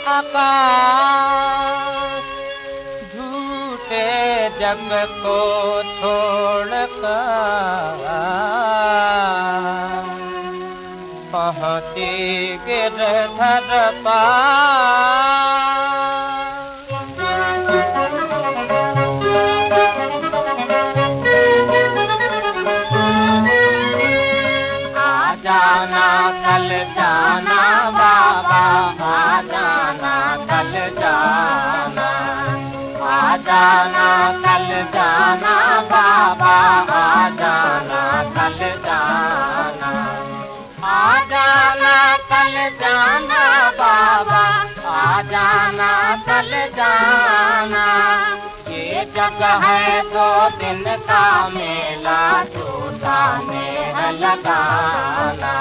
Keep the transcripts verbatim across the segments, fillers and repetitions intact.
आकाश झूठे जग को छोड़कर पहुँची गिरधर पास। आ जाना कल जाना बाबा, आ जाना कल जाना, आ जाना कल जाना बाबा, आ जाना कल जाना, आ जाना कल जाना बाबा, आ जाना कल जाना। ये जगह है दो दिन का मेला, झूठा नेह लगाना।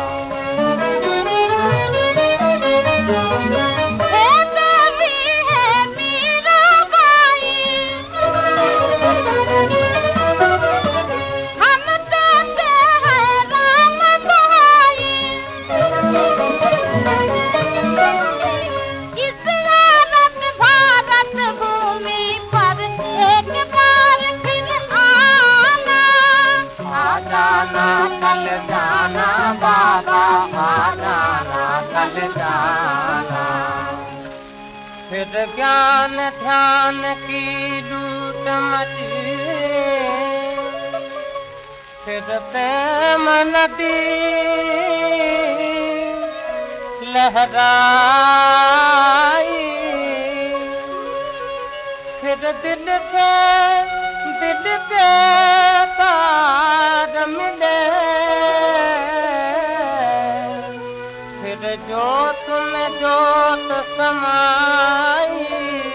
कल जाना बाबा, आ जाना कल जाना। फिर ज्ञान ध्यान की लूट मची, फिर प्रेम नदी लहराई, फिर दिल से दिल के तार मिले, फिर जोत में जोत समाई।